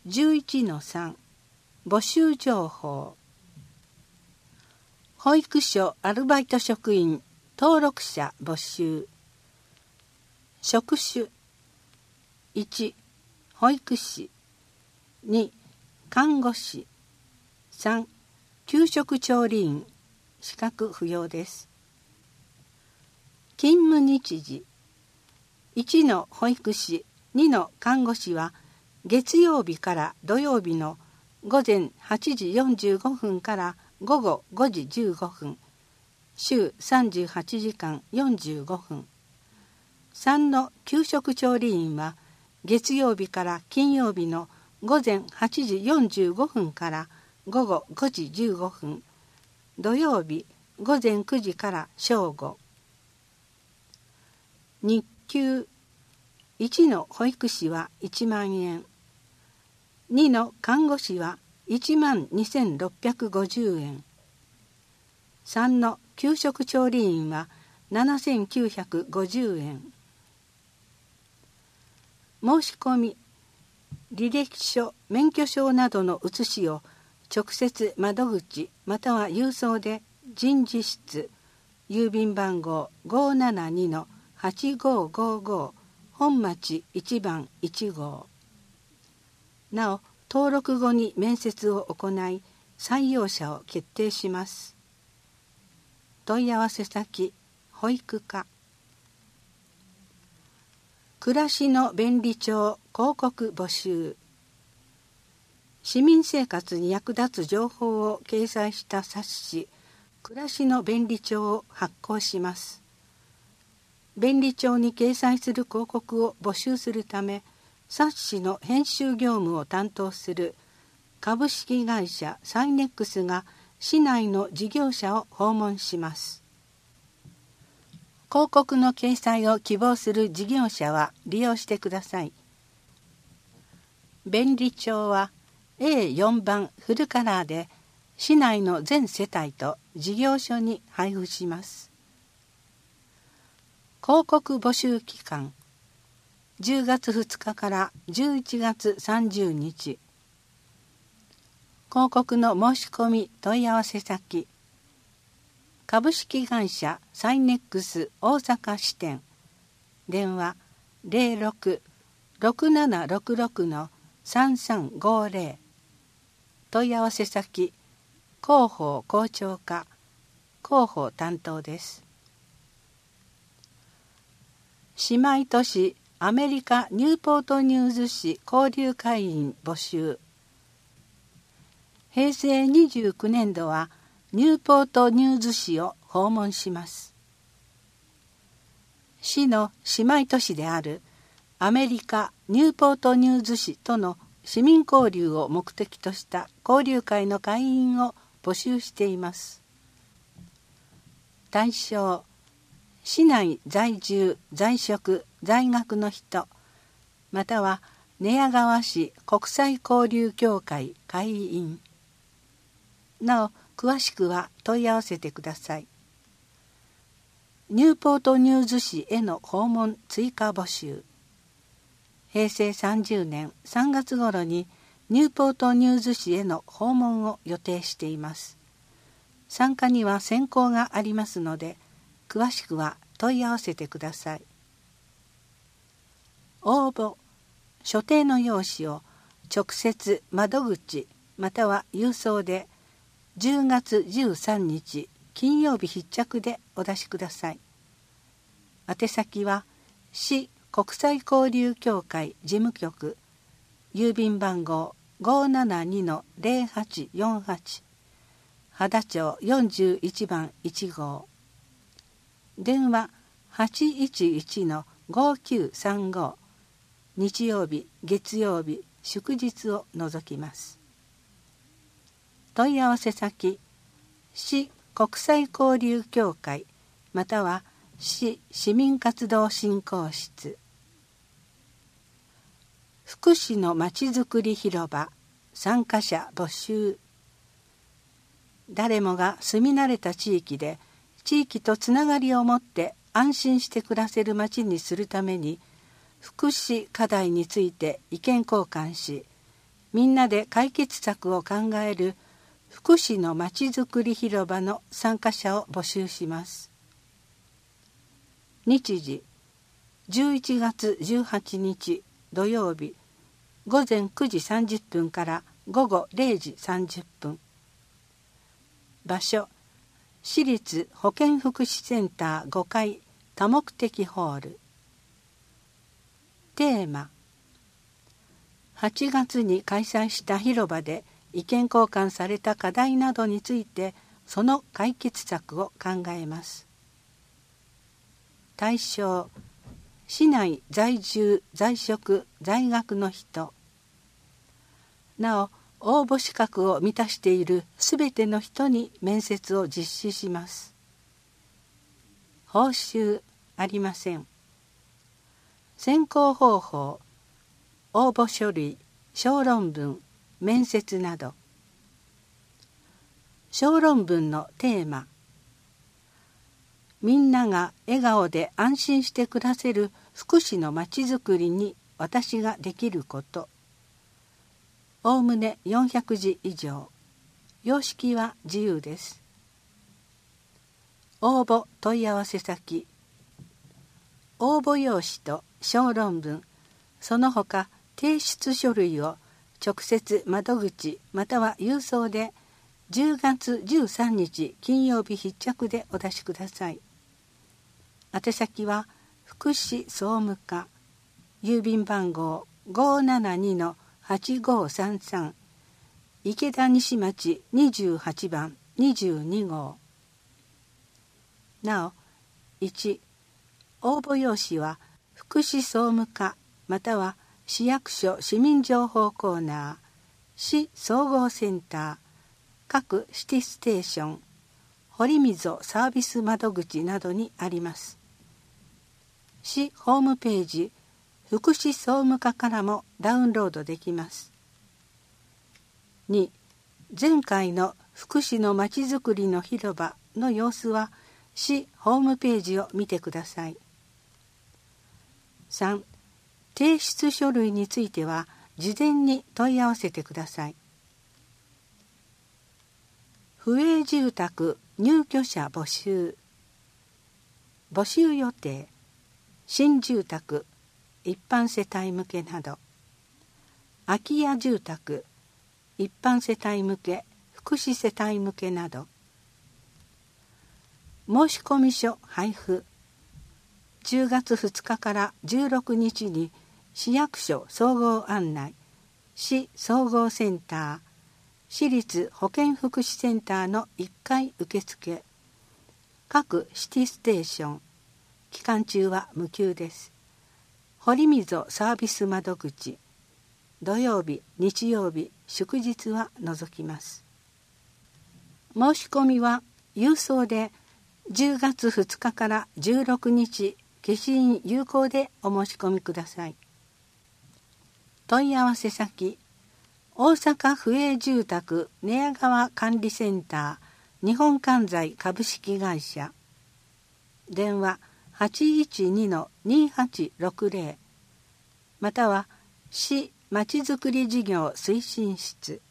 11-3 募集情報。保育所アルバイト職員登録者募集。職種1保育士、2看護師、3給食調理員、資格不要です。勤務日時1の保育士、2の看護師は月曜日から土曜日の午前8時45分から午後5時15分、週38時間45分。3の給食調理員は月曜日から金曜日の午前8時45分から午後5時15分、土曜日午前9時から正午。日給1の保育士は1万円、2の看護師は1万2650円、3の給食調理員は7950円。申し込み、履歴書、免許証などの写しを直接窓口または郵送で人事室、郵便番号 572-8555 本町1番1号。なお、登録後に面接を行い、採用者を決定します。問い合わせ先、保育課。暮らしの便利帳広告募集。市民生活に役立つ情報を掲載した冊子、暮らしの便利帳を発行します。便利帳に掲載する広告を募集するため、冊子の編集業務を担当する株式会社サイネックスが市内の事業者を訪問します。広告の掲載を希望する事業者は利用してください。便利帳は A4 版フルカラーで市内の全世帯と事業所に配布します。広告募集期間10月2日から11月30日。広告の申し込み問い合わせ先、株式会社サイネックス大阪支店、電話 06-6766-3350。問い合わせ先、広報広聴課、広報担当です。姉妹都市アメリカニューポートニューズ市交流会員募集。平成29年度はニューポートニューズ市を訪問します。市の姉妹都市であるアメリカニューポートニューズ市との市民交流を目的とした交流会の会員を募集しています。対象、市内在住、在職、在学の人、または寝屋川市国際交流協会会員。なお、詳しくは問い合わせてください。ニューポートニューズ市への訪問追加募集。平成30年3月頃にニューポートニューズ市への訪問を予定しています。参加には選考がありますので、詳しくは問い合わせてください。応募、所定の用紙を直接窓口または郵送で10月13日金曜日必着でお出しください。宛先は市国際交流協会事務局、郵便番号 572-0848 秦町41番1号、電話 811-5935、日曜日、月曜日、祝日を除きます。問い合わせ先、市国際交流協会または市市民活動振興室。福祉のまちづくり広場参加者募集。誰もが住み慣れた地域で地域とつながりを持って安心して暮らせる街にするために福祉課題について意見交換し、 みんなで解決策を考える福祉のまちづくり広場の参加者を募集します。日時11月18日土曜日午前9時30分から午後0時30分。場所市立保健福祉センター5階多目的ホール。テーマ8月に開催した広場で意見交換された課題などについてその解決策を考えます。対象市内在住在職在学の人。なお応募資格を満たしているすべての人に面接を実施します。報酬ありません。選考方法応募書類小論文面接など。小論文のテーマみんなが笑顔で安心して暮らせる福祉のまちづくりに私ができること。おおむね400字以上。様式は自由です。応募問い合わせ先応募用紙と小論文その他提出書類を直接窓口または郵送で10月13日金曜日必着でお出しください。宛先は福祉総務課郵便番号 572-8533 池田西町28番22号。なお1応募用紙は福祉総務課または市役所市民情報コーナー市総合センター各シティステーション堀溝サービス窓口などにあります。市ホームページ福祉総務課からもダウンロードできます。2前回の福祉のまちづくりの広場の様子は市ホームページを見てください。3提出書類については事前に問い合わせてください。府営住宅入居者募集。募集予定新住宅一般世帯向けなど空き家住宅一般世帯向け福祉世帯向けなど。申込書配布10月2日から16日に市役所総合案内市総合センター市立保健福祉センターの1階受付各シティステーション期間中は無給です。堀溝サービス窓口土曜日日曜日祝日は除きます。申し込みは郵送で10月2日から16日消印有効でお申し込みください。問い合わせ先大阪府営住宅寝屋川管理センター日本管財株式会社電話 812-2860 または市まちづくり事業推進室